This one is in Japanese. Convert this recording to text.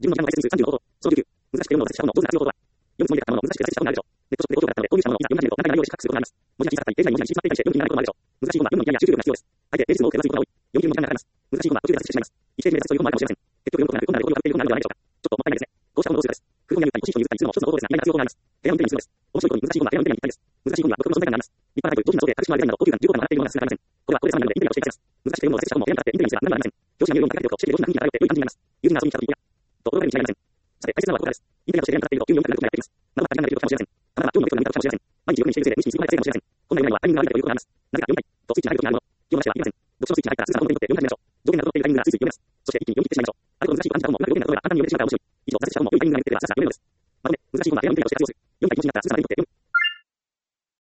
自分の時間の倍数35法。その19。難しくて読むのを忘れした本の上手な活用法とは。読むつもりで買ったものを難しくて忘れした本があるでしょう。ネットショップで高評価だったので、購入したものをいざ読み始めると、中身が内容を比較することがあります。文字が小さかったり、ページ内に文字が縮まっていたりして読む気になることもあるでしょう。難しい本は読むのにやや集中力が必要です。相手ページ数も多くて分厚いことが多い。読み切りも時間がかかります。難しい本は途中で挫折してしまいます。1ページ目で挫折という本もあるかもしれません。結局読むことがなく、今度はレコードが買っている本があるのではないでしょうか。ちょっともったいないですね。こうした本のどうするかです。古本屋に売ったり、欲しい人に譲ったりするのも一つの方法ですが、意外な活用法があります。部屋の手にするのです。面白いことに難しい本は部屋の手にぴったりです。難しい本には独特の存在感があります。立派なタイプ、上品な像で格式のあるデザインなど高級感15段も払っているものが少なくありません。これは高齢様なのでインテリアとしていただきます。難しくて読むのを挫折した本も部屋に飾ってインテリアにすら何もありません。表紙に見えるように書かれておくと、して上品な雰囲気が漂って良い感じになります。友人が遊びに来た時にと、驚かれるに違いありません。さて、大切なのはここからです。インテリアとして部屋に飾っていると、急に良くなることがやってきます。なおかつ時間ができるかもしれません。たまたま興味の人が見たかもしれません。毎日よくにしているせいで無意識に数分早くかもしれません。本来読むのはタイミングが悪いということがあります。なぜか読みたいとスイッチが入る時があるもの。気を出してはいけません。読書のスイッチが入ったらすぐさま本当にとって読み始めましょう。条件が整っているタイミングがついつい読みます。そして一気に読み切ってしまいましょう。あると難しいと感じた本もうまく読めないことが簡単に読めてしまったら面白い。